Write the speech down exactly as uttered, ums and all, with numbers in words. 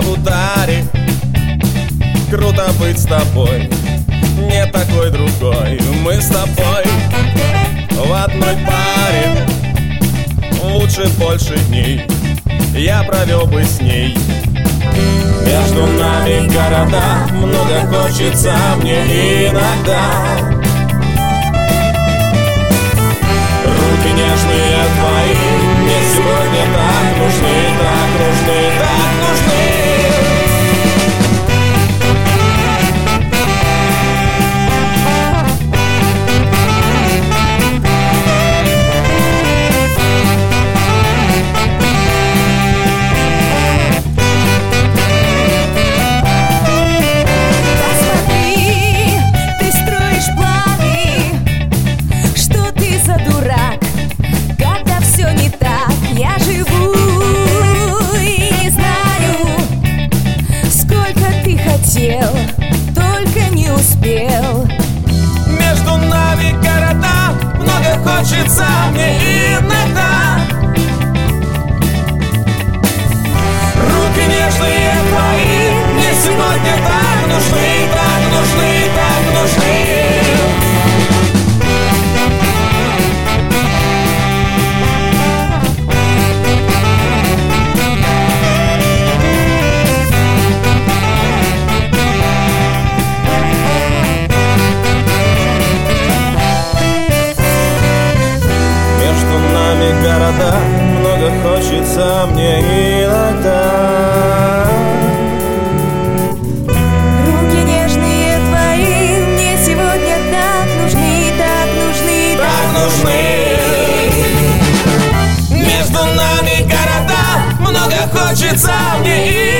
Лабутаре. Круто быть с тобой, не такой другой. Мы с тобой в одной паре. Лучше больше дней я провел бы с ней. Между нами города, много хочется мне иногда. Руки нежные твои мне сегодня так нужны, так нужны, так нужны. Только не успел. Между нами города, много хочется мне иногда. Руки нежные твои мне сегодня так нужны, так нужны, так нужны. Города, много хочется мне иногда. Руки нежные твои мне сегодня так нужны, так нужны, так нужны. Между нами города, много хочется мне иногда.